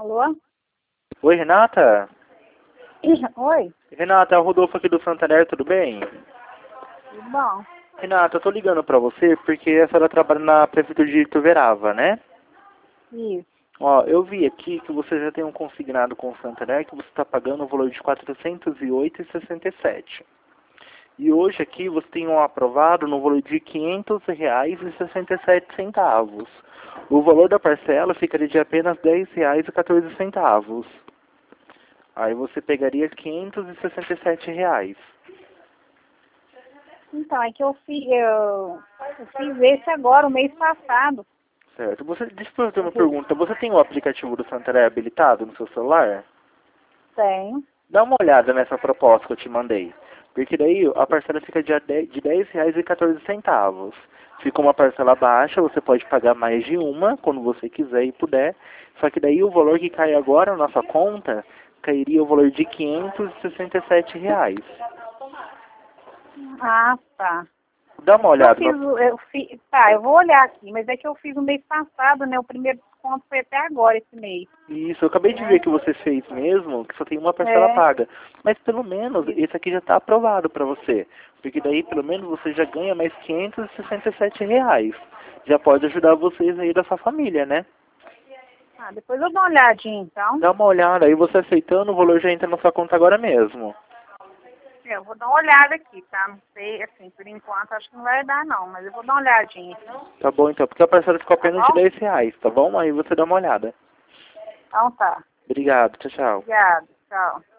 Alô? Oi, Renata? Oi, Renata, é o Rodolfo aqui do Santander, tudo bem? tudo bom? Renata, eu tô ligando pra você porque a senhora trabalha na Prefeitura de Ituverava, né? Isso. Ó, eu vi aqui que você já tem um consignado com o Santander que você está pagando o valor de R$ 408,67. E hoje aqui você tem um aprovado no valor de R$ 500,67. O valor da parcela ficaria de apenas R$ 10,14. Aí você pegaria R$ 567. Então, é que eu fiz esse agora, o mês passado. Certo. Deixa eu fazer uma pergunta. Você tem o aplicativo do Santander habilitado no seu celular? Tenho. Dá uma olhada nessa proposta que eu te mandei. Porque daí a parcela fica de R$ 10,14. Fica uma parcela baixa, você pode pagar mais de uma quando você quiser e puder. Só que daí o valor que cai agora na nossa conta cairia o valor de R$ 567. Ah, tá. Dá uma Eu olhada fiz, no... tá, eu vou olhar aqui, mas é que eu fiz o mês passado, né? O primeiro desconto foi até agora, esse mês. Isso, eu acabei de ver Né? que você fez mesmo, que só tem uma parcela É, paga. Mas pelo menos isso. esse aqui já está aprovado para você. Porque daí pelo menos você já ganha mais R$ 567. Já pode ajudar vocês aí da sua família, né? Ah, depois eu dou uma olhadinha, então. Dá uma olhada, aí você aceitando, o valor já entra na sua conta agora mesmo. Eu vou dar uma olhada aqui, tá? Não sei, assim, por enquanto acho que não vai dar, não, mas eu vou dar uma olhadinha aqui. Tá bom então, porque a parcela ficou Tá apenas de bom? R$ 10, tá bom? Aí você dá uma olhada. Então tá. Obrigado, tchau, tchau. Obrigada. Tchau.